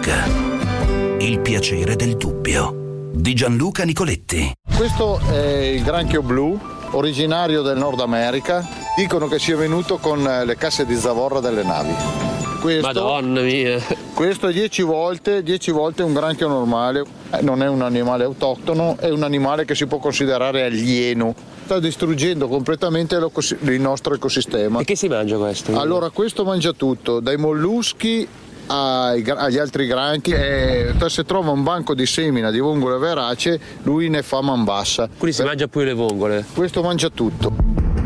Book. Il piacere del dubbio di Gianluca Nicoletti. Questo è il granchio blu, originario del Nord America. Dicono che sia venuto con le casse di zavorra delle navi. Madonna mia! Questo è 10 volte un granchio normale. Non è un animale autoctono, è un animale che si può considerare alieno. Sta distruggendo completamente il nostro ecosistema. E che si mangia questo? Allora, questo mangia tutto, dai molluschi agli altri granchi. Se trova un banco di semina di vongole verace, lui ne fa man bassa. Quindi si mangia pure le vongole? Questo mangia tutto.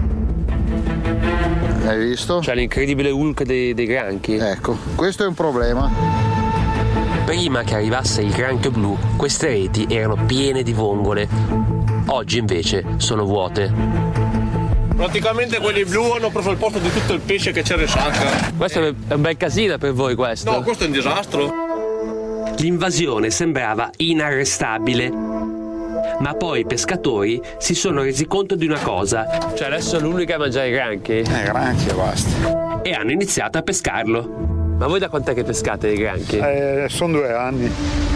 Hai visto? Cioè l'incredibile Hulk dei granchi. Ecco, questo è un problema. Prima che arrivasse il granchio blu, queste reti erano piene di vongole. Oggi invece sono vuote. Praticamente quelli blu hanno preso il posto di tutto il pesce che c'era in sacca. Questo è un bel casino per voi, questo? No, questo è un disastro. L'invasione sembrava inarrestabile, ma poi i pescatori si sono resi conto di una cosa. Cioè adesso l'unica a mangiare i granchi? Granchi e basta. E hanno iniziato a pescarlo. Ma voi da quant'è che pescate i granchi? Sono 2 anni.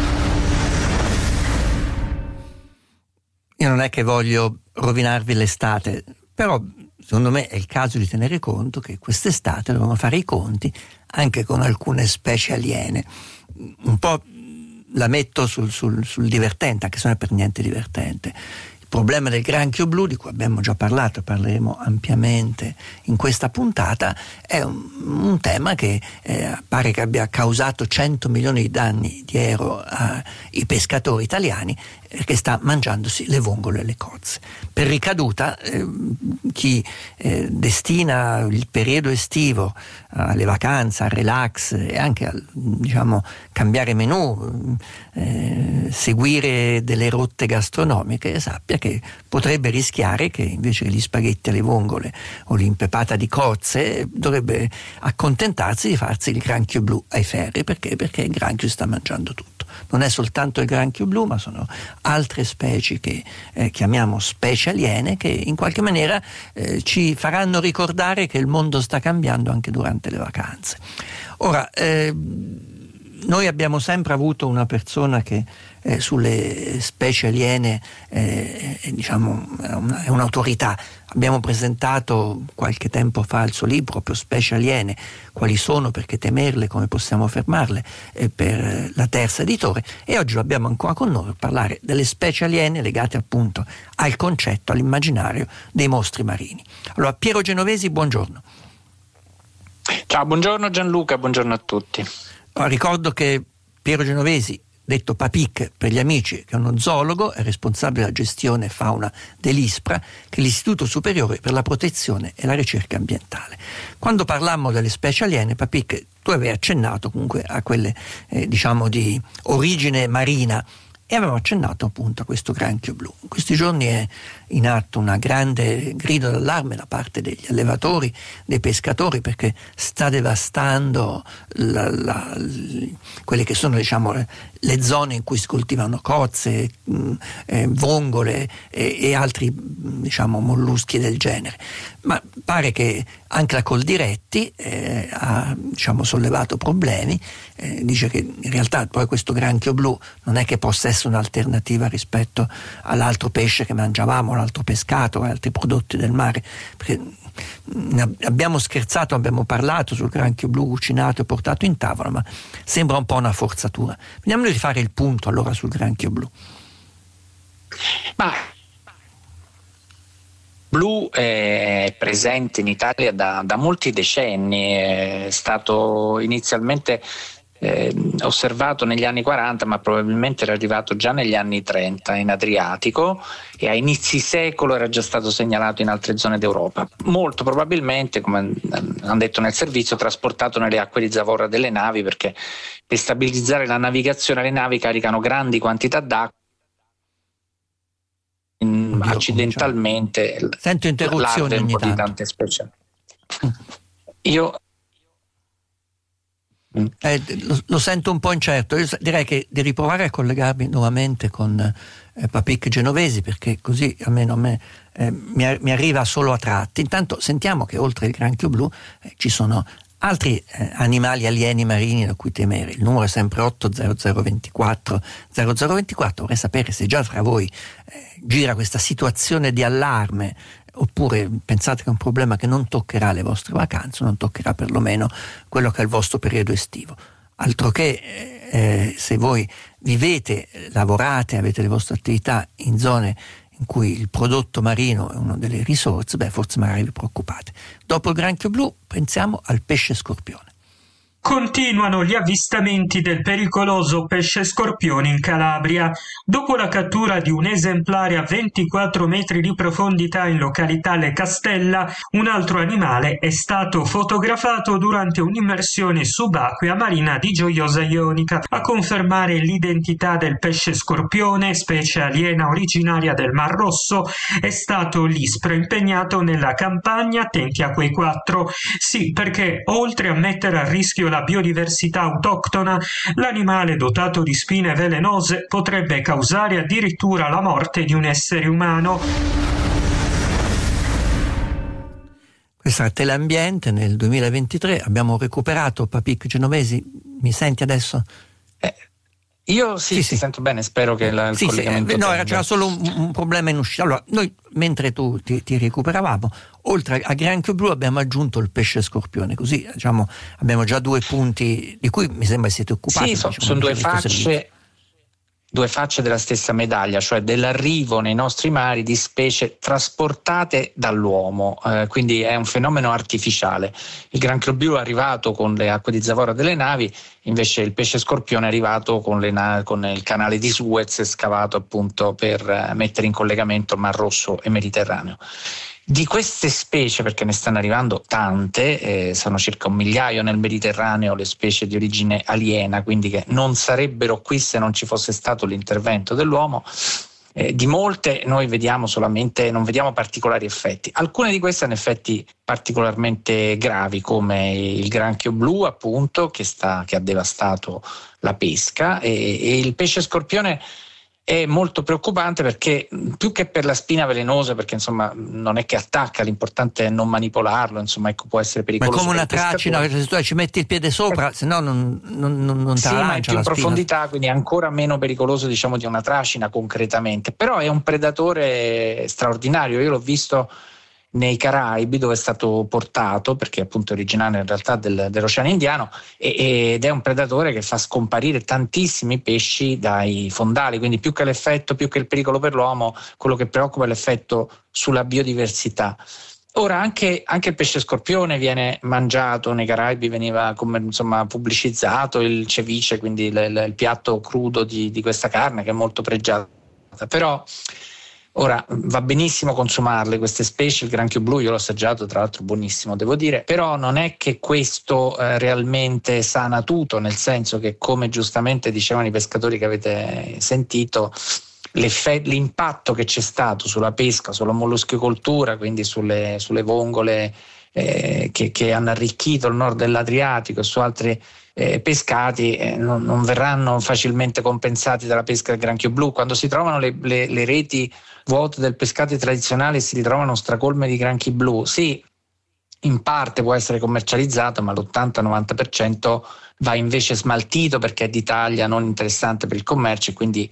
Io non è che voglio rovinarvi l'estate, però secondo me è il caso di tenere conto che quest'estate dobbiamo fare i conti anche con alcune specie aliene. Un po' la metto sul divertente, anche se non è per niente divertente. Il problema del granchio blu, di cui abbiamo già parlato, parleremo ampiamente in questa puntata, è un tema che pare che abbia causato 100 milioni di danni di euro ai pescatori italiani, che sta mangiandosi le vongole e le cozze. Per ricaduta, chi destina il periodo estivo alle vacanze, al relax e anche al cambiare menù, seguire delle rotte gastronomiche, sappia che potrebbe rischiare che invece che gli spaghetti alle vongole o l'impepata di cozze dovrebbe accontentarsi di farsi il granchio blu ai ferri. Perché il granchio sta mangiando tutto. Non è soltanto il granchio blu, ma sono altre specie che chiamiamo specie aliene, che in qualche maniera ci faranno ricordare che il mondo sta cambiando anche durante le vacanze. Ora, noi abbiamo sempre avuto una persona che sulle specie aliene è un'autorità. Abbiamo presentato qualche tempo fa il suo libro proprio Specie aliene, quali sono, perché temerle, come possiamo fermarle, per la Terza Editore, e oggi lo abbiamo ancora con noi per parlare delle specie aliene legate appunto al concetto, all'immaginario dei mostri marini. Allora, Piero Genovesi, buongiorno. Ciao, buongiorno Gianluca, buongiorno a tutti. Ricordo che Piero Genovesi, detto Papic per gli amici, che è uno zoologo, è responsabile della gestione fauna dell'ISPRA, che è l'Istituto Superiore per la Protezione e la Ricerca Ambientale. Quando parlammo delle specie aliene, Papic, tu avevi accennato comunque a quelle di origine marina, e avevamo accennato appunto a questo granchio blu. In questi giorni è in atto una grande grido d'allarme da parte degli allevatori, dei pescatori, perché sta devastando quelle che sono le zone in cui si coltivano cozze, vongole e altri molluschi del genere. Ma pare che anche la Coldiretti ha sollevato problemi, dice che in realtà poi questo granchio blu non è che possa essere un'alternativa rispetto all'altro pesce che mangiavamo, l'altro pescato, altri prodotti del mare, perché abbiamo scherzato, abbiamo parlato sul granchio blu cucinato e portato in tavola, ma sembra un po' una forzatura. Vediamo di fare il punto allora sul granchio blu. Ma blu è presente in Italia da molti decenni, è stato inizialmente osservato negli anni 40, ma probabilmente era arrivato già negli anni 30 in Adriatico, e a inizi secolo era già stato segnalato in altre zone d'Europa. Molto probabilmente, come hanno detto nel servizio, trasportato nelle acque di zavorra delle navi, perché per stabilizzare la navigazione le navi caricano grandi quantità d'acqua. Accidentalmente sento interruzioni ogni tanto di tante specie. Io lo sento un po' incerto. Io direi che di riprovare a collegarmi nuovamente con Papic Genovesi, perché così almeno a me mi arriva solo a tratti. Intanto sentiamo che oltre il granchio blu ci sono Altri animali alieni marini da cui temere. Il numero è sempre 80024 0024. Vorrei sapere se già fra voi gira questa situazione di allarme, oppure pensate che è un problema che non toccherà le vostre vacanze, non toccherà perlomeno quello che è il vostro periodo estivo. Altro che se voi vivete, lavorate, avete le vostre attività in zone in cui il prodotto marino è una delle risorse, forse magari vi preoccupate. Dopo il granchio blu pensiamo al pesce scorpione. Continuano gli avvistamenti del pericoloso pesce scorpione in Calabria. Dopo la cattura di un esemplare a 24 metri di profondità in località Le Castella, un altro animale è stato fotografato durante un'immersione subacquea marina di Gioiosa Ionica. A confermare l'identità del pesce scorpione, specie aliena originaria del Mar Rosso, è stato l'ISPRA impegnato nella campagna Attenti a quei 4. Sì, perché oltre a mettere a rischio la biodiversità autoctona, l'animale dotato di spine velenose potrebbe causare addirittura la morte di un essere umano. Questa è Teleambiente nel 2023. Abbiamo recuperato Papik Genovesi. Mi senti adesso? Io sì, ti sento bene, spero che il collegamento c'era solo un problema in uscita. Allora, noi mentre tu ti recuperavamo, oltre a granchio blu abbiamo aggiunto il pesce scorpione, così abbiamo già 2 punti di cui mi sembra siete occupati. Sì, sono due facce della stessa medaglia, cioè dell'arrivo nei nostri mari di specie trasportate dall'uomo, quindi è un fenomeno artificiale. Il granchio blu è arrivato con le acque di zavorra delle navi, invece il pesce scorpione è arrivato con il canale di Suez scavato appunto per mettere in collegamento Mar Rosso e Mediterraneo. Di queste specie, perché ne stanno arrivando tante, sono circa 1 migliaio nel Mediterraneo le specie di origine aliena, quindi che non sarebbero qui se non ci fosse stato l'intervento dell'uomo. Di molte noi non vediamo particolari effetti. Alcune di queste hanno effetti particolarmente gravi, come il granchio blu appunto che ha devastato la pesca, e il pesce scorpione è molto preoccupante perché più che per la spina velenosa, perché insomma non è che attacca, l'importante è non manipolarlo, insomma ecco, può essere pericoloso. Ma come una tracina, se tu ci metti il piede sopra, se no non te la lancia. Ma in più profondità, quindi è ancora meno pericoloso di una tracina concretamente, però è un predatore straordinario. Io l'ho visto nei Caraibi, dove è stato portato, perché appunto è originario in realtà dell'Oceano Indiano, ed è un predatore che fa scomparire tantissimi pesci dai fondali, quindi più che il pericolo per l'uomo, quello che preoccupa è l'effetto sulla biodiversità. Ora anche il pesce scorpione viene mangiato, nei Caraibi veniva pubblicizzato il ceviche, quindi il piatto crudo di questa carne che è molto pregiata, però ora va benissimo consumarle queste specie. Il granchio blu io l'ho assaggiato, tra l'altro buonissimo devo dire, però non è che questo realmente sana tutto, nel senso che, come giustamente dicevano i pescatori che avete sentito, l'impatto che c'è stato sulla pesca, sulla molluschicoltura, quindi sulle vongole che hanno arricchito il nord dell'Adriatico e su altri pescati non verranno facilmente compensati dalla pesca del granchio blu. Quando si trovano le reti vuote del pescato tradizionale e si ritrovano stracolme di granchi blu, sì, in parte può essere commercializzato, ma l'80-90% va invece smaltito perché è di taglia non interessante per il commercio, e quindi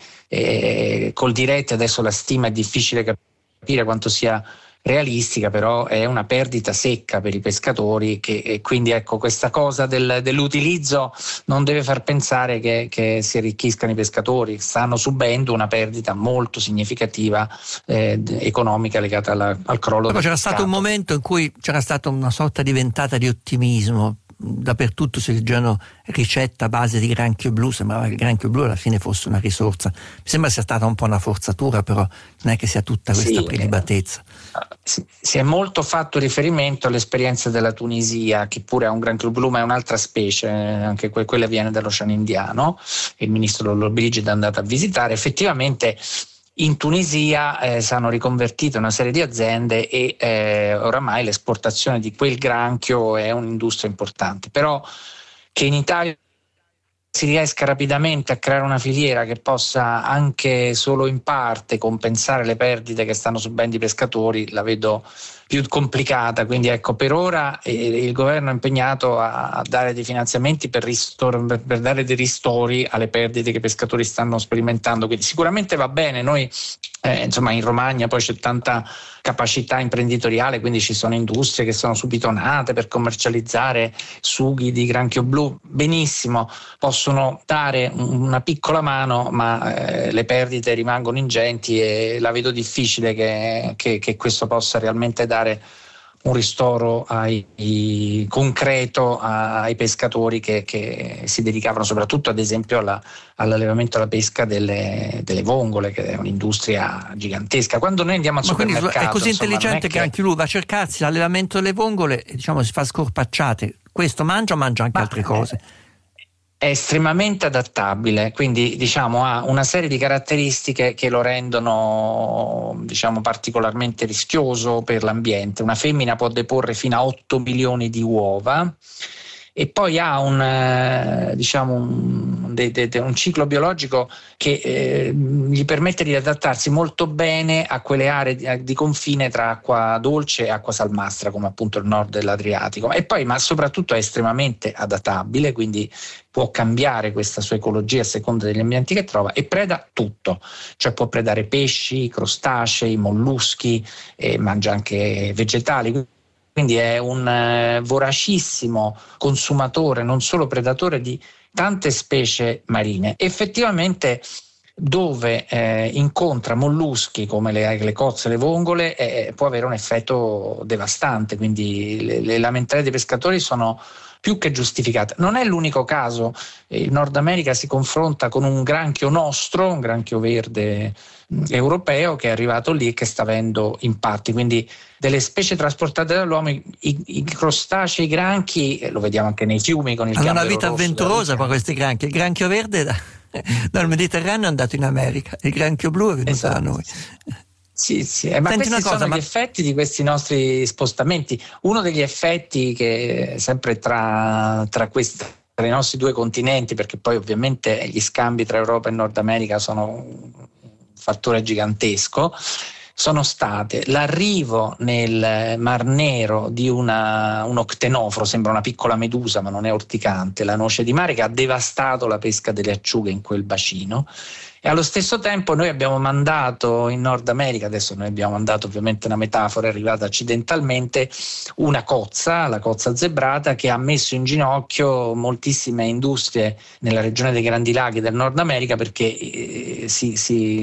col diretto adesso la stima è difficile capire quanto sia realistica, però è una perdita secca per i pescatori, e quindi ecco, questa cosa dell'utilizzo non deve far pensare che si arricchiscano i pescatori. Stanno subendo una perdita molto significativa economica legata al crollo. Però c'era stato un momento in cui c'era stata una sorta di ventata di ottimismo. Dappertutto si leggevano ricette a base di granchio blu, sembrava che il granchio blu alla fine fosse una risorsa. Mi sembra sia stata un po' una forzatura, però non è che sia tutta questa prelibatezza. Si è molto fatto riferimento all'esperienza della Tunisia, che pure ha un granchio blu ma è un'altra specie, anche quella viene dall'Oceano Indiano, il ministro Lollobrigida è andato a visitare. Effettivamente in Tunisia si hanno riconvertite una serie di aziende e oramai l'esportazione di quel granchio è un'industria importante, però che in Italia si riesca rapidamente a creare una filiera che possa anche solo in parte compensare le perdite che stanno subendo i pescatori, la vedo più complicata. Quindi ecco, per ora il governo è impegnato a dare dei finanziamenti per dare dei ristori alle perdite che i pescatori stanno sperimentando, quindi sicuramente va bene. Noi insomma in Romagna poi c'è tanta capacità imprenditoriale, quindi ci sono industrie che sono subito nate per commercializzare sughi di granchio blu, benissimo, possono dare una piccola mano, ma le perdite rimangono ingenti e la vedo difficile che questo possa realmente dare un ristoro concreto ai pescatori che si dedicavano soprattutto ad esempio all'allevamento e alla pesca delle vongole, che è un'industria gigantesca. Quando noi andiamo al supermercato, è così intelligente che anche lui va a cercarsi l'allevamento delle vongole e si fa scorpacciate. Questo mangia anche altre cose. È estremamente adattabile, quindi ha una serie di caratteristiche che lo rendono particolarmente rischioso per l'ambiente. Una femmina può deporre fino a 8 milioni di uova e poi ha un ciclo biologico che gli permette di adattarsi molto bene a quelle aree di confine tra acqua dolce e acqua salmastra, come appunto il nord dell'Adriatico. E poi, ma soprattutto, è estremamente adattabile, quindi può cambiare questa sua ecologia a seconda degli ambienti che trova e preda tutto, cioè può predare pesci, crostacei, molluschi, mangia anche vegetali. Quindi è un voracissimo consumatore, non solo predatore, di tante specie marine. Effettivamente dove incontra molluschi come le cozze e le vongole può avere un effetto devastante, quindi le lamentele dei pescatori sono più che giustificate. Non è l'unico caso, il Nord America si confronta con un granchio nostro, un granchio verde europeo che è arrivato lì e che sta avendo impatti, quindi delle specie trasportate dall'uomo, i crostacei, i granchi, lo vediamo anche nei fiumi con il hanno gambero una vita rosso avventurosa con questi granchi. Il granchio verde dal Mediterraneo è andato in America, il granchio blu è venuto da noi. Sì, ma questi sono gli effetti di questi nostri spostamenti. Uno degli effetti che sempre tra i nostri due continenti, perché poi ovviamente gli scambi tra Europa e Nord America sono un fattore gigantesco, sono state l'arrivo nel Mar Nero di un octenoforo, sembra una piccola medusa ma non è orticante, la noce di mare, che ha devastato la pesca delle acciughe in quel bacino. E allo stesso tempo noi abbiamo mandato in Nord America, adesso noi abbiamo mandato, ovviamente una metafora, è arrivata accidentalmente, una cozza, la cozza zebrata, che ha messo in ginocchio moltissime industrie nella regione dei Grandi Laghi del Nord America, perché si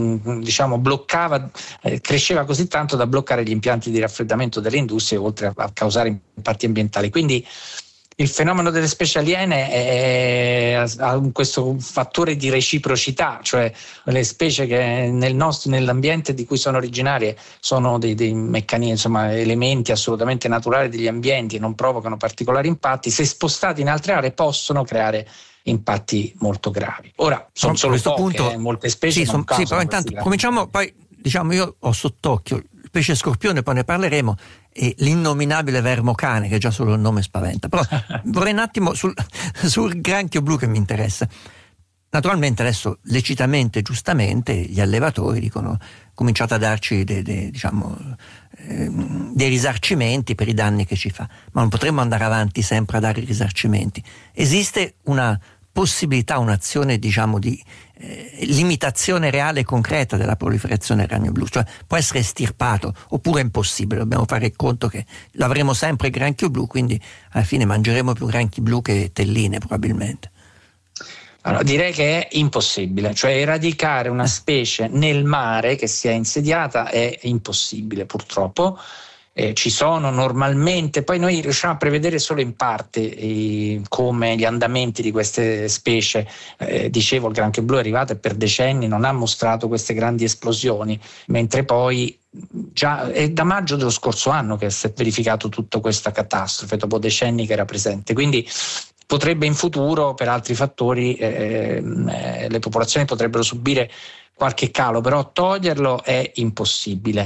bloccava, cresceva così tanto da bloccare gli impianti di raffreddamento delle industrie, oltre a causare impatti ambientali. Quindi il fenomeno delle specie aliene ha questo fattore di reciprocità, cioè le specie che nell'ambiente di cui sono originarie sono dei meccanismi, elementi assolutamente naturali degli ambienti e non provocano particolari impatti, se spostati in altre aree possono creare impatti molto gravi. Ora sono solo poche, molte specie non causano. Però intanto cominciamo, poi io ho sott'occhio il pesce scorpione, poi ne parleremo, e l'innominabile vermocane, che già solo il nome spaventa. Però vorrei un attimo sul granchio blu che mi interessa. Naturalmente adesso lecitamente, giustamente, gli allevatori dicono: cominciate a darci dei risarcimenti per i danni che ci fa. Ma non potremmo andare avanti sempre a dare i risarcimenti. Esiste una possibilità, un'azione di limitazione reale e concreta della proliferazione del ragno blu, cioè può essere estirpato oppure è impossibile? Dobbiamo fare il conto che l'avremo sempre il granchio blu, quindi alla fine mangeremo più granchi blu che telline probabilmente. Allora, direi che è impossibile, cioè eradicare una specie nel mare che sia insediata è impossibile, purtroppo. Ci sono normalmente, poi noi riusciamo a prevedere solo in parte come gli andamenti di queste specie. Dicevo, il granchio blu è arrivato e per decenni non ha mostrato queste grandi esplosioni, mentre poi già è da maggio dello scorso anno che si è verificato tutta questa catastrofe, dopo decenni che era presente. Quindi potrebbe in futuro, per altri fattori, le popolazioni potrebbero subire qualche calo, però toglierlo è impossibile.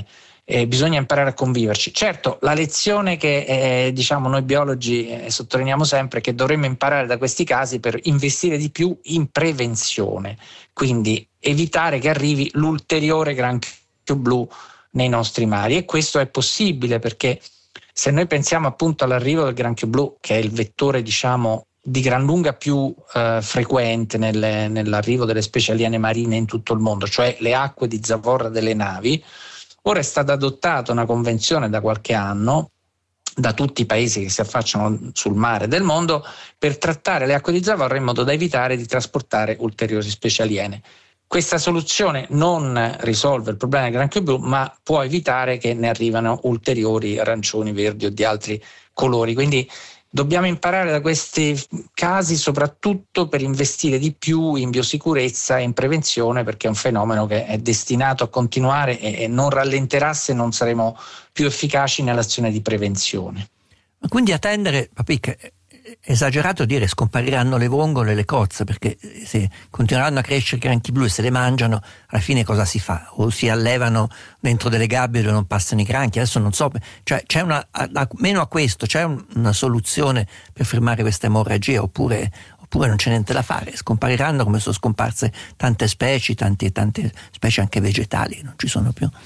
bisogna imparare a conviverci. Certo, la lezione che noi biologi sottolineiamo sempre è che dovremmo imparare da questi casi per investire di più in prevenzione, quindi evitare che arrivi l'ulteriore granchio blu nei nostri mari, e questo è possibile perché se noi pensiamo appunto all'arrivo del granchio blu, che è il vettore di gran lunga più frequente nell'arrivo delle specie aliene marine in tutto il mondo, cioè le acque di zavorra delle navi, ora è stata adottata una convenzione da qualche anno da tutti i paesi che si affacciano sul mare del mondo per trattare le acque di zavorra in modo da evitare di trasportare ulteriori specie aliene. Questa soluzione non risolve il problema del granchio blu, ma può evitare che ne arrivano ulteriori arancioni, verdi o di altri colori. Quindi dobbiamo imparare da questi casi soprattutto per investire di più in biosicurezza e in prevenzione, perché è un fenomeno che è destinato a continuare e non rallenterà se non saremo più efficaci nell'azione di prevenzione. Quindi attendere, Papicca, è esagerato dire scompariranno le vongole e le cozze, perché se continueranno a crescere i granchi blu e se le mangiano, alla fine cosa si fa? O si allevano dentro delle gabbie dove non passano i granchi? Adesso non so, cioè c'è meno a questo, c'è una soluzione per fermare questa emorragia oppure non c'è niente da fare? Scompariranno come sono scomparse tante specie, tante specie anche vegetali, non ci sono più.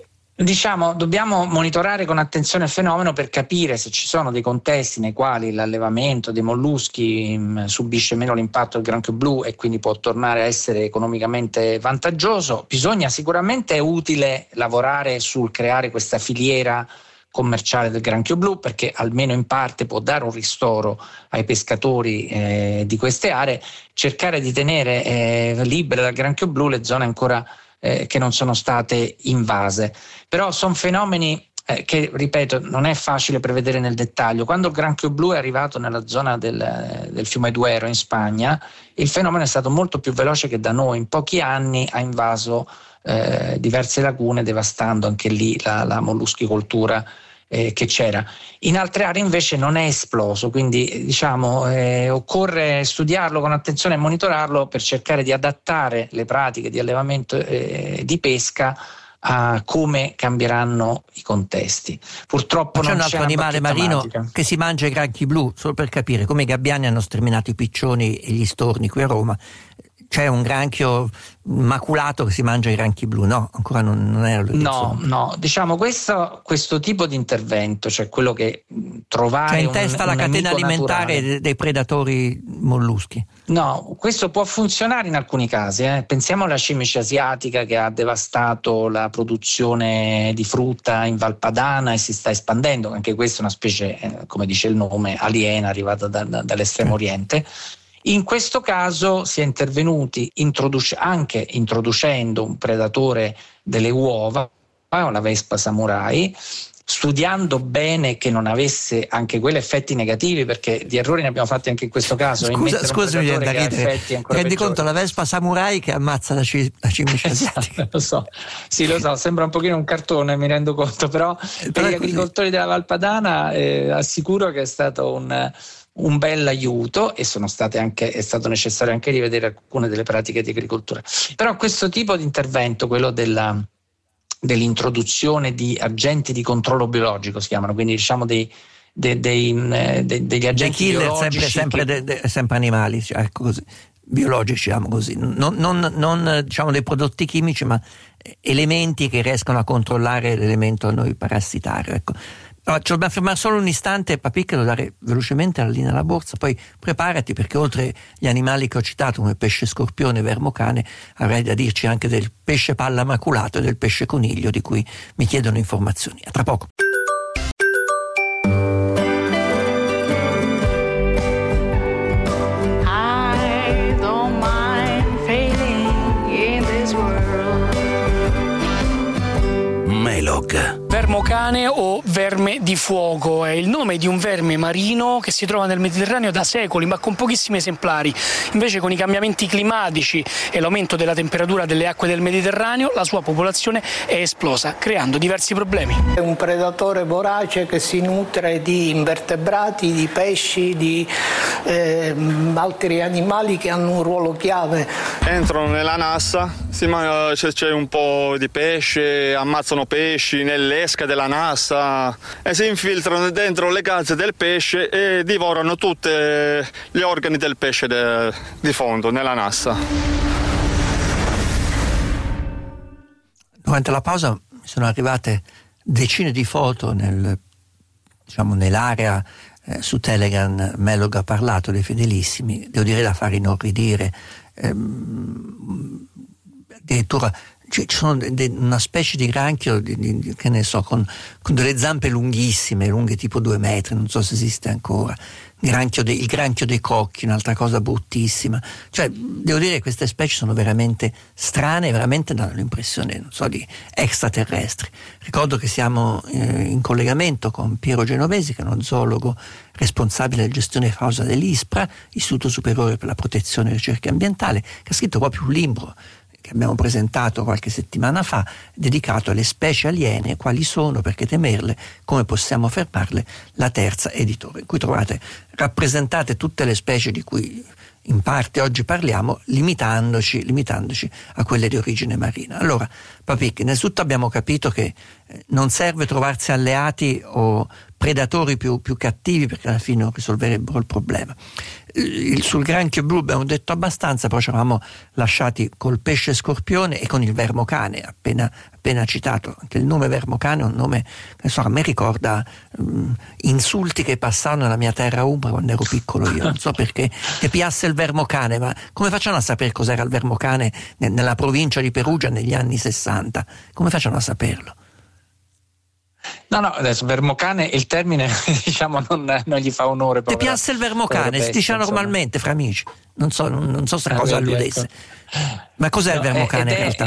Dobbiamo monitorare con attenzione il fenomeno per capire se ci sono dei contesti nei quali l'allevamento dei molluschi subisce meno l'impatto del granchio blu e quindi può tornare a essere economicamente vantaggioso. Sicuramente è utile lavorare sul creare questa filiera commerciale del granchio blu, perché almeno in parte può dare un ristoro ai pescatori di queste aree, cercare di tenere libere dal granchio blu le zone ancora che non sono state invase. Però sono fenomeni che, ripeto, non è facile prevedere nel dettaglio. Quando il granchio blu è arrivato nella zona del fiume Duero in Spagna, il fenomeno è stato molto più veloce che da noi. In pochi anni ha invaso diverse lagune, devastando anche lì la molluschicoltura che c'era. In altre aree invece non è esploso, quindi occorre studiarlo con attenzione e monitorarlo per cercare di adattare le pratiche di allevamento e di pesca a come cambieranno i contesti. Purtroppo c'è un altro animale marino magica che si mangia i granchi blu, solo per capire, come i gabbiani hanno sterminato i piccioni e gli storni qui a Roma. C'è un granchio maculato che si mangia i granchi blu? No, ancora non è No, questo tipo di intervento, cioè quello che trovare in testa la catena alimentare naturale dei predatori molluschi. No, questo può funzionare in alcuni casi. Pensiamo alla cimice asiatica che ha devastato la produzione di frutta in Val Padana e si sta espandendo. Anche questa è una specie, come dice il nome, aliena arrivata dall'estremo oriente. In questo caso si è intervenuti anche introducendo un predatore delle uova, la vespa samurai, studiando bene che non avesse anche quelli effetti negativi, perché di errori ne abbiamo fatti anche in questo caso. Scusa, mi viene da ridere. Rendi conto, la vespa samurai che ammazza la cimice asiatica. Lo so, sembra un pochino un cartone, mi rendo conto, però per gli agricoltori della Val Padana assicuro che è stato un bel aiuto, e è stato necessario anche rivedere alcune delle pratiche di agricoltura. Però questo tipo di intervento, quello dell'introduzione di agenti di controllo biologico, si chiamano, quindi degli agenti killer, biologici sempre animali, ecco così, biologici, diciamo così, non dei prodotti chimici, ma elementi che riescono a controllare l'elemento a noi parassitario, ecco. Allora, ci dobbiamo fermare solo un istante, Papicca, devo dare velocemente la linea alla borsa, poi preparati, perché oltre gli animali che ho citato come pesce scorpione e vermocane avrei da dirci anche del pesce palla maculato e del pesce coniglio, di cui mi chiedono informazioni. A tra poco. Melog. Vermocane o verme di fuoco è il nome di un verme marino che si trova nel Mediterraneo da secoli, ma con pochissimi esemplari. Invece, con i cambiamenti climatici e l'aumento della temperatura delle acque del Mediterraneo, la sua popolazione è esplosa, creando diversi problemi. È un predatore vorace che si nutre di invertebrati, di pesci, di altri animali che hanno un ruolo chiave entrano nella nassa, c'è un po' di pesce, ammazzano pesci nell'esca della nassa e si infiltrano dentro le calze del pesce e divorano tutti gli organi del pesce di fondo nella nassa. Durante la pausa mi sono arrivate decine di foto nell'area su Telegram. Melog ha parlato dei fedelissimi, devo dire da fare inorridire. Addirittura ci sono una specie di granchio che ne so, con delle zampe lunghissime, lunghe tipo 2 metri, non so se esiste ancora. Il granchio dei cocchi, un'altra cosa bruttissima. Cioè, devo dire che queste specie sono veramente strane, veramente danno l'impressione, non so, di extraterrestri. Ricordo che siamo in collegamento con Piero Genovesi, che è uno zoologo responsabile della gestione fausa dell'ISPRA, Istituto Superiore per la Protezione e Ricerca Ambientale, che ha scritto proprio un libro che abbiamo presentato qualche settimana fa, dedicato alle specie aliene, quali sono, perché temerle, come possiamo fermarle, la terza editore, in cui trovate rappresentate tutte le specie di cui in parte oggi parliamo, limitandoci a quelle di origine marina. Allora, Papicchi, innanzitutto abbiamo capito che non serve trovarsi alleati o predatori più cattivi, perché alla fine non risolverebbero il problema. Sul granchio blu abbiamo detto abbastanza, però ci eravamo lasciati col pesce scorpione e con il vermocane appena citato. Anche il nome vermocane è un nome che a me ricorda insulti che passavano nella mia terra umbra quando ero piccolo io, non so perché, che piasse il vermocane, ma come facciano a sapere cos'era il vermocane nella provincia di Perugia negli anni 60? Come facciano a saperlo? No, adesso vermocane, il termine diciamo non gli fa onore. Ti piace il vermocane? Si dice normalmente fra amici. Non so se cosa alludesse. Ma cos'è il vermocane in realtà?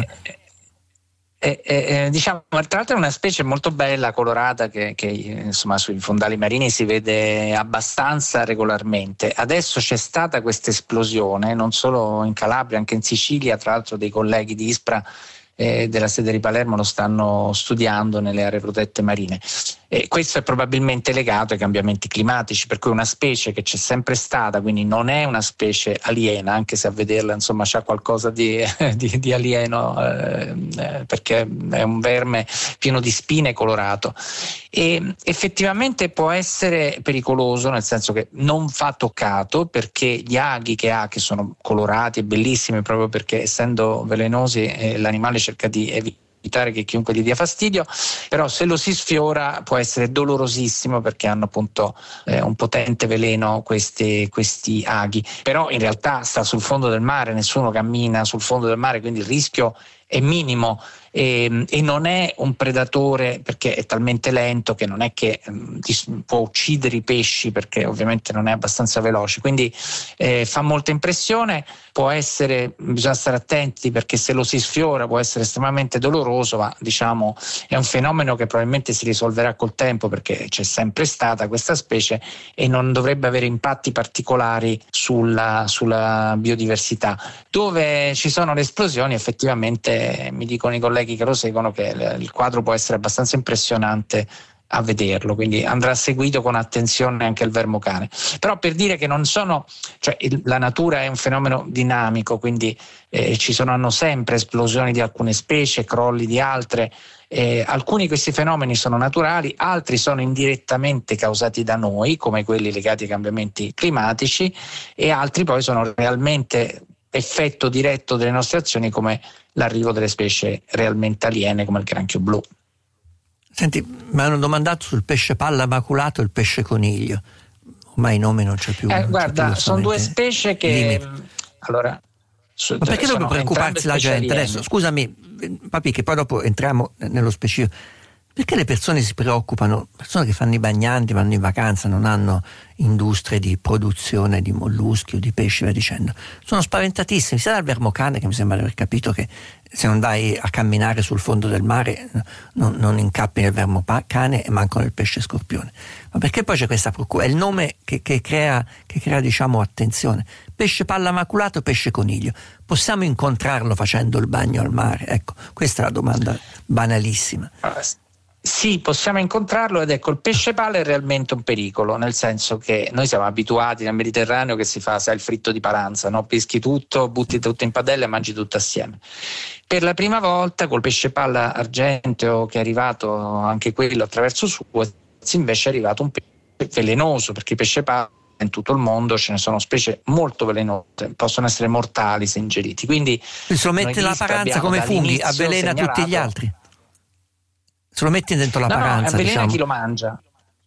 Diciamo, tra l'altro è una specie molto bella, colorata, che insomma sui fondali marini si vede abbastanza regolarmente. Adesso c'è stata questa esplosione, non solo in Calabria, anche in Sicilia, tra l'altro dei colleghi di ISPRA della sede di Palermo lo stanno studiando nelle aree protette marine. Questo è probabilmente legato ai cambiamenti climatici, per cui una specie che c'è sempre stata, quindi non è una specie aliena, anche se a vederla insomma c'ha qualcosa di alieno, perché è un verme pieno di spine colorato, e effettivamente può essere pericoloso, nel senso che non va toccato, perché gli aghi che sono colorati e bellissimi proprio perché essendo velenosi l'animale cerca di evitare che chiunque gli dia fastidio, però se lo si sfiora può essere dolorosissimo perché hanno appunto un potente veleno questi aghi. Però in realtà sta sul fondo del mare, nessuno cammina sul fondo del mare, quindi il rischio è minimo e non è un predatore perché è talmente lento che non è che può uccidere i pesci, perché ovviamente non è abbastanza veloce, quindi fa molta impressione, bisogna stare attenti perché se lo si sfiora può essere estremamente doloroso, ma diciamo è un fenomeno che probabilmente si risolverà col tempo perché c'è sempre stata questa specie e non dovrebbe avere impatti particolari sulla biodiversità. Dove ci sono le esplosioni effettivamente mi dicono i colleghi che lo seguono che il quadro può essere abbastanza impressionante a vederlo, quindi andrà seguito con attenzione anche il vermocane. Però per dire che la natura è un fenomeno dinamico, quindi hanno sempre esplosioni di alcune specie, crolli di altre. Alcuni di questi fenomeni sono naturali, altri sono indirettamente causati da noi, come quelli legati ai cambiamenti climatici, e altri poi sono realmente effetto diretto delle nostre azioni, come l'arrivo delle specie realmente aliene come il granchio blu. Senti, mi hanno domandato sul pesce palla maculato e il pesce coniglio. Ormai il nome non c'è più. Guarda, sono due specie che ma perché dovrebbe preoccuparsi la gente? Adesso, scusami, Papi, che poi dopo entriamo nello specifico. Perché le persone si preoccupano? Persone che fanno i bagnanti, vanno in vacanza, non hanno industrie di produzione di molluschi o di pesci, via dicendo. Sono spaventatissimi, sia dal vermocane, che mi sembra di aver capito che se non vai a camminare sul fondo del mare non incappi nel vermocane e manco nel pesce scorpione. Ma perché poi c'è questa preoccupazione? È il nome che crea diciamo attenzione. Pesce palla maculato, pesce coniglio. Possiamo incontrarlo facendo il bagno al mare? Ecco, questa è la domanda banalissima. Sì, possiamo incontrarlo, ed ecco, il pesce palla è realmente un pericolo, nel senso che noi siamo abituati nel Mediterraneo che si fa, sai, il fritto di Paranza, no? Peschi tutto, butti tutto in padella e mangi tutto assieme. Per la prima volta col pesce palla argenteo, che è arrivato anche quello attraverso Suez, invece è arrivato un pesce velenoso, perché i pesce palla in tutto il mondo ce ne sono specie molto velenose, possono essere mortali se ingeriti. Quindi se lo mette la Paranza come funghi, avvelena tutti gli altri. Se lo metti dentro la Paranza, avvelena chi lo mangia.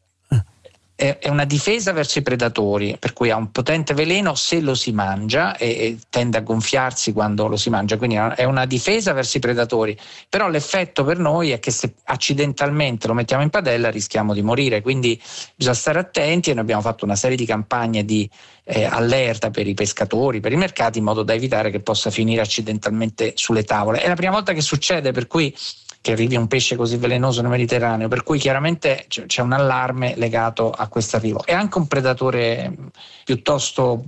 È una difesa verso i predatori, per cui ha un potente veleno se lo si mangia e tende a gonfiarsi quando lo si mangia, quindi è una difesa verso i predatori, però l'effetto per noi è che se accidentalmente lo mettiamo in padella rischiamo di morire, quindi bisogna stare attenti, e noi abbiamo fatto una serie di campagne di allerta per i pescatori, per i mercati, in modo da evitare che possa finire accidentalmente sulle tavole. È la prima volta che succede, per cui che arrivi un pesce così velenoso nel Mediterraneo, per cui chiaramente c'è un allarme legato a questo arrivo. È anche un predatore piuttosto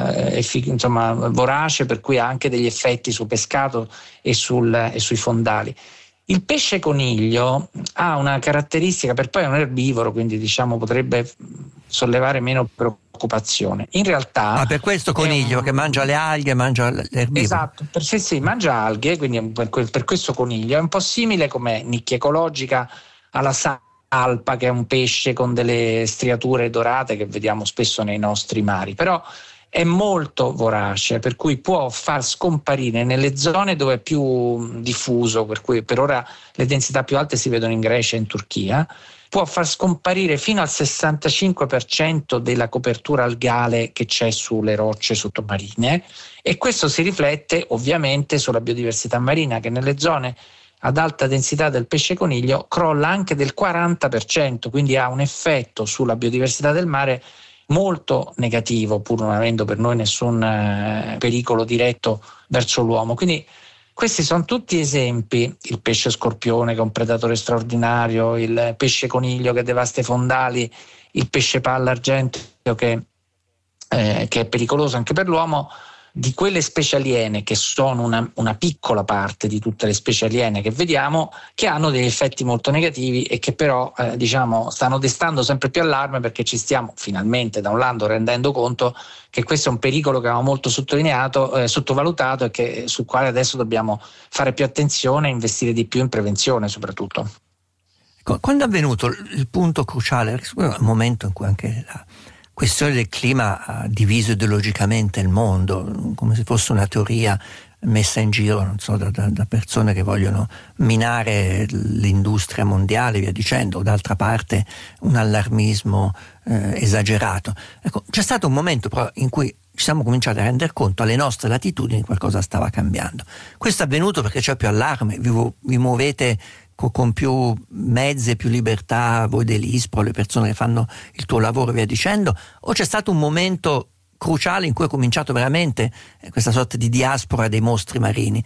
vorace, per cui ha anche degli effetti sul pescato e sui fondali. Il pesce coniglio ha una caratteristica, per poi è un erbivoro, quindi diciamo potrebbe sollevare meno preoccupazione. In realtà per questo coniglio che mangia le alghe, mangia l'erbivoro. Esatto, sì, mangia alghe, quindi per questo coniglio è un po' simile come nicchia ecologica alla salpa, che è un pesce con delle striature dorate che vediamo spesso nei nostri mari, però è molto vorace, per cui può far scomparire nelle zone dove è più diffuso, per cui per ora le densità più alte si vedono in Grecia e in Turchia, può far scomparire fino al 65% della copertura algale che c'è sulle rocce sottomarine, e questo si riflette ovviamente sulla biodiversità marina, che nelle zone ad alta densità del pesce coniglio crolla anche del 40%, quindi ha un effetto sulla biodiversità del mare molto negativo, pur non avendo per noi nessun pericolo diretto verso l'uomo. Quindi questi sono tutti esempi: il pesce scorpione, che è un predatore straordinario, il pesce coniglio che devasta i fondali, il pesce palla argenteo che è pericoloso anche per l'uomo. Di quelle specie aliene, che sono una piccola parte di tutte le specie aliene che vediamo, che hanno degli effetti molto negativi e che però stanno destando sempre più allarme, perché ci stiamo finalmente da un lato rendendo conto che questo è un pericolo che avevamo molto sottovalutato, e sul quale adesso dobbiamo fare più attenzione e investire di più in prevenzione soprattutto. Quando è avvenuto il punto cruciale, il momento in cui anche la questione del clima ha diviso ideologicamente il mondo, come se fosse una teoria messa in giro, non so, da persone che vogliono minare l'industria mondiale, via dicendo, o d'altra parte un allarmismo esagerato. Ecco, c'è stato un momento però in cui ci siamo cominciati a rendere conto alle nostre latitudini qualcosa stava cambiando. Questo è avvenuto perché c'è più allarme, vi muovete con più mezzi e più libertà, voi dell'ISPRO, le persone che fanno il tuo lavoro, via dicendo, o c'è stato un momento cruciale in cui è cominciato veramente questa sorta di diaspora dei mostri marini?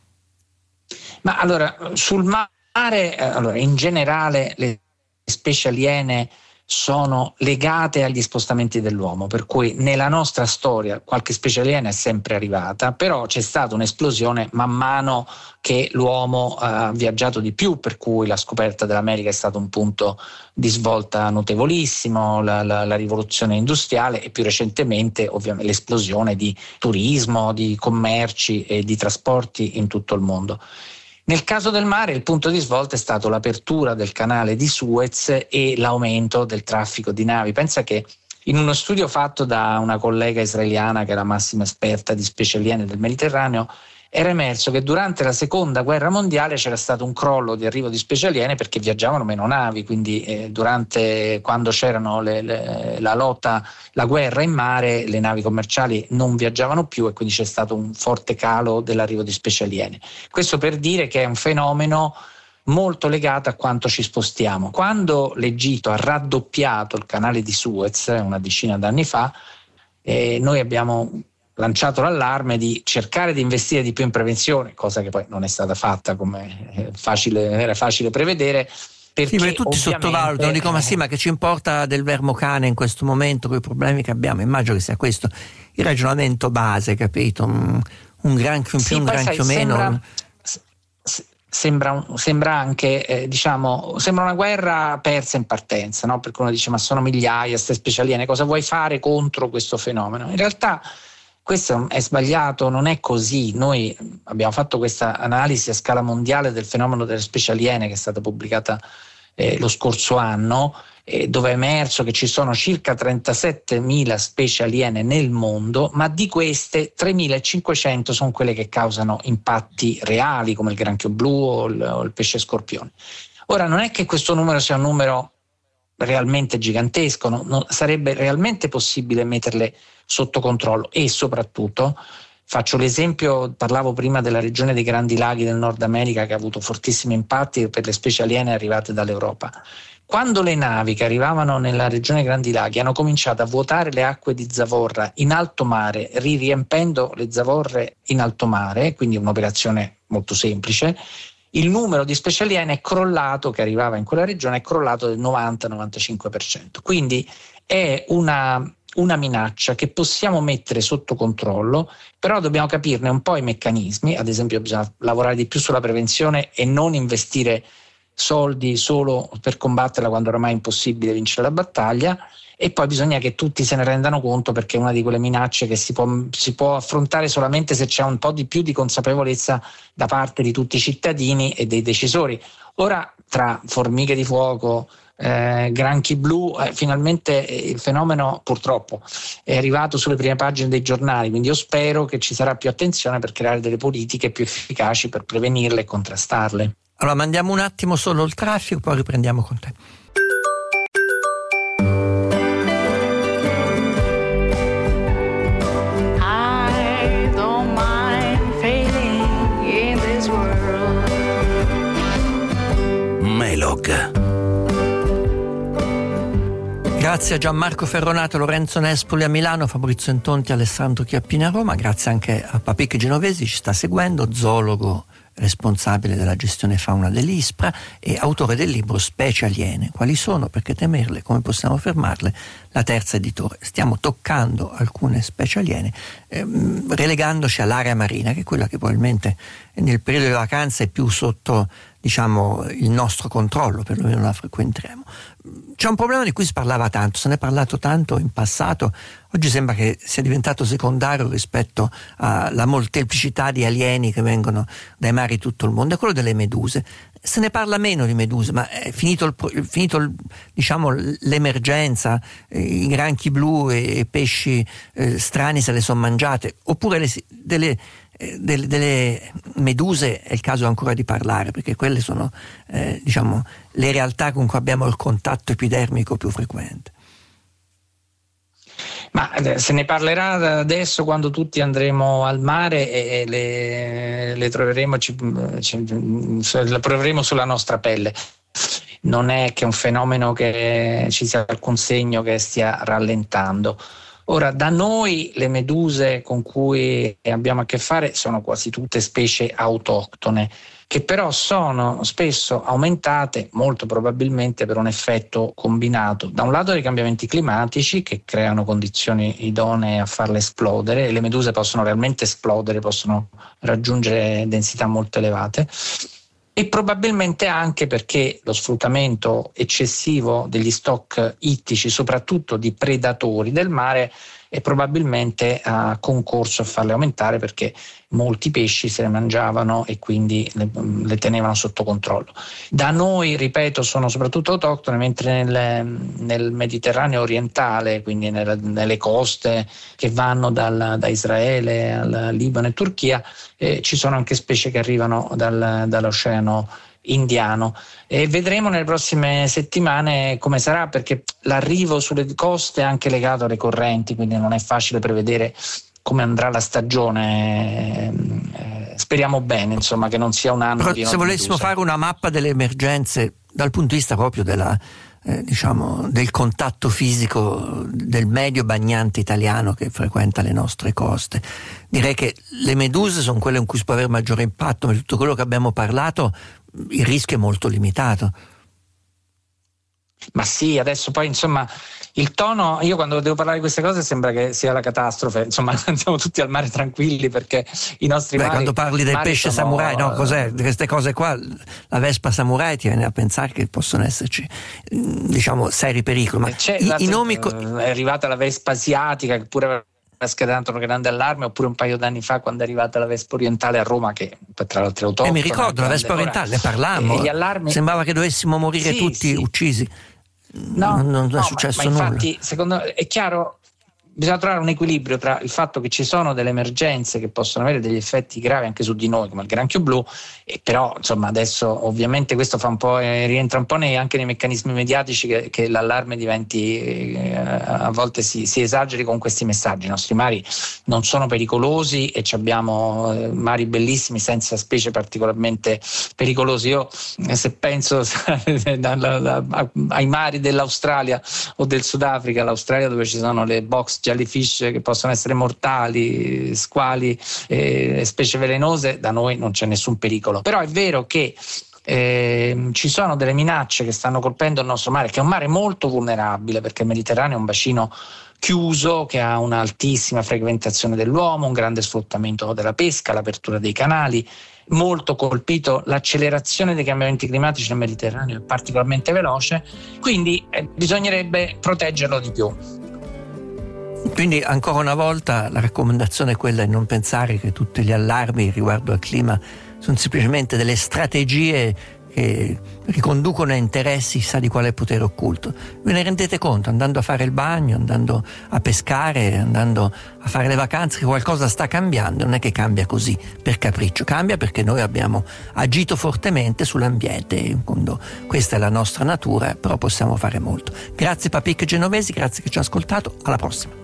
Ma allora, sul mare, in generale le specie aliene sono legate agli spostamenti dell'uomo, per cui nella nostra storia qualche specie aliena è sempre arrivata, però c'è stata un'esplosione man mano che l'uomo ha viaggiato di più, per cui la scoperta dell'America è stato un punto di svolta notevolissimo, la rivoluzione industriale e più recentemente ovviamente l'esplosione di turismo, di commerci e di trasporti in tutto il mondo. Nel caso del mare il punto di svolta è stato l'apertura del canale di Suez e l'aumento del traffico di navi. Pensa che in uno studio fatto da una collega israeliana, che è la massima esperta di specie aliene del Mediterraneo, era emerso che durante la seconda guerra mondiale c'era stato un crollo di arrivo di specie aliene perché viaggiavano meno navi, quindi quando c'erano la lotta, la guerra in mare, le navi commerciali non viaggiavano più e quindi c'è stato un forte calo dell'arrivo di specie aliene. Questo per dire che è un fenomeno molto legato a quanto ci spostiamo. Quando l'Egitto ha raddoppiato il canale di Suez una decina d'anni fa, noi abbiamo lanciato l'allarme di cercare di investire di più in prevenzione, cosa che poi non è stata fatta come era facile prevedere. Perché tutti sottovalutano, dicono ma che ci importa del vermo cane in questo momento con i problemi che abbiamo. Immagino che sia questo il ragionamento base, capito? Un granchio in più, un granchio meno. sembra anche, sembra una guerra persa in partenza, no? Perché uno dice: ma sono migliaia queste specie aliene, cosa vuoi fare contro questo fenomeno? In realtà questo è sbagliato, non è così. Noi abbiamo fatto questa analisi a scala mondiale del fenomeno delle specie aliene, che è stata pubblicata lo scorso anno, dove è emerso che ci sono circa 37.000 specie aliene nel mondo, ma di queste 3.500 sono quelle che causano impatti reali, come il granchio blu o il pesce scorpione. Ora, non è che questo numero sia un numero realmente gigantesco, non sarebbe realmente possibile metterle sotto controllo. E soprattutto, faccio l'esempio, parlavo prima della regione dei Grandi Laghi del Nord America, che ha avuto fortissimi impatti per le specie aliene arrivate dall'Europa. Quando le navi che arrivavano nella regione Grandi Laghi hanno cominciato a vuotare le acque di zavorra in alto mare, riempendo le zavorre in alto mare, quindi un'operazione molto semplice, il numero di specie aliene è crollato, che arrivava in quella regione, è crollato del 90-95%. Quindi è una minaccia che possiamo mettere sotto controllo, però dobbiamo capirne un po' i meccanismi. Ad esempio, bisogna lavorare di più sulla prevenzione e non investire soldi solo per combatterla quando oramai è impossibile vincere la battaglia, e poi bisogna che tutti se ne rendano conto, perché è una di quelle minacce che si può affrontare solamente se c'è un po' di più di consapevolezza da parte di tutti i cittadini e dei decisori. Ora, tra formiche di fuoco, granchi blu, finalmente il fenomeno purtroppo è arrivato sulle prime pagine dei giornali, quindi io spero che ci sarà più attenzione per creare delle politiche più efficaci per prevenirle e contrastarle. Allora mandiamo un attimo solo il traffico, poi riprendiamo con te. I don't mind failing in this world. Melog. Grazie a Gianmarco Ferronato, Lorenzo Nespoli a Milano, Fabrizio Entonti, Alessandro Chiappini a Roma. Grazie anche a Papic Genovesi, ci sta seguendo, zoologo responsabile della gestione fauna dell'ISPRA e autore del libro Specie aliene, quali sono, perché temerle, come possiamo fermarle, la terza editore. Stiamo toccando alcune specie aliene, relegandoci all'area marina, che è quella che probabilmente nel periodo di vacanza è più sotto, il nostro controllo, perlomeno la frequenteremo. C'è un problema di cui si parlava tanto, se ne è parlato tanto in passato, oggi sembra che sia diventato secondario rispetto alla molteplicità di alieni che vengono dai mari di tutto il mondo, è quello delle meduse. Se ne parla meno di meduse, ma è finito l'emergenza, i granchi blu e pesci strani se le sono mangiate, oppure delle meduse è il caso ancora di parlare, perché quelle sono le realtà con cui abbiamo il contatto epidermico più frequente. Ma se ne parlerà adesso, quando tutti andremo al mare e le troveremo, le proveremo sulla nostra pelle. Non è che un fenomeno che ci sia alcun segno che stia rallentando. Ora, da noi le meduse con cui abbiamo a che fare sono quasi tutte specie autoctone, che però sono spesso aumentate molto probabilmente per un effetto combinato, da un lato dei cambiamenti climatici che creano condizioni idonee a farle esplodere, e le meduse possono realmente esplodere, possono raggiungere densità molto elevate, e probabilmente anche perché lo sfruttamento eccessivo degli stock ittici, soprattutto di predatori del mare, e probabilmente ha concorso a farle aumentare, perché molti pesci se le mangiavano e quindi le tenevano sotto controllo. Da noi, ripeto, sono soprattutto autoctone, mentre nel Mediterraneo orientale, quindi nelle coste che vanno da Israele al Libano e Turchia, ci sono anche specie che arrivano dall'Oceano Indiano, e vedremo nelle prossime settimane come sarà, perché l'arrivo sulle coste è anche legato alle correnti, quindi non è facile prevedere come andrà la stagione. Speriamo bene, insomma, che non sia un anno però pieno se di volessimo meduse. fare una mappa delle emergenze dal punto di vista proprio della del contatto fisico del medio bagnante italiano che frequenta le nostre coste, direi che le meduse sono quelle in cui si può avere maggiore impatto, ma di tutto quello che abbiamo parlato il rischio è molto limitato. Ma sì, adesso poi insomma il tono, io quando devo parlare di queste cose sembra che sia la catastrofe, insomma andiamo tutti al mare tranquilli perché i nostri mari, quando parli del pesce sono, samurai, no, cos'è? Queste cose qua, la vespa samurai ti viene a pensare che possono esserci diciamo seri pericoli, ma i nomi è arrivata la vespa asiatica che pure aveva scatenato un grande allarme, oppure un paio d'anni fa quando è arrivata la vespa orientale a Roma, che tra l'altro è autoctona. Mi ricordo la vespa orientale, ne parlammo, sembrava che dovessimo morire tutti uccisi. Non è successo ma nulla. Infatti, secondo me è chiaro, bisogna trovare un equilibrio tra il fatto che ci sono delle emergenze che possono avere degli effetti gravi anche su di noi, come il granchio blu, e però insomma adesso ovviamente questo fa un po', rientra un po' anche nei meccanismi mediatici che l'allarme diventi, a volte si esageri con questi messaggi. I nostri mari non sono pericolosi e abbiamo mari bellissimi senza specie particolarmente pericolose. Io se penso ai mari dell'Australia o del Sudafrica, l'Australia dove ci sono le box jellyfish che possono essere mortali, squali, specie velenose, da noi non c'è nessun pericolo. Però è vero che ci sono delle minacce che stanno colpendo il nostro mare, che è un mare molto vulnerabile perché il Mediterraneo è un bacino chiuso che ha un'altissima frequentazione dell'uomo, un grande sfruttamento della pesca, l'apertura dei canali, molto colpito, l'accelerazione dei cambiamenti climatici nel Mediterraneo è particolarmente veloce, quindi bisognerebbe proteggerlo di più. Quindi ancora una volta la raccomandazione è quella di non pensare che tutti gli allarmi riguardo al clima sono semplicemente delle strategie che riconducono a interessi chissà di quale potere occulto. Ve ne rendete conto andando a fare il bagno, andando a pescare, andando a fare le vacanze, che qualcosa sta cambiando. Non è che cambia così per capriccio, cambia perché noi abbiamo agito fortemente sull'ambiente. Quando questa è la nostra natura, però possiamo fare molto. Grazie Papik Genovesi, grazie che ci ha ascoltato, alla prossima.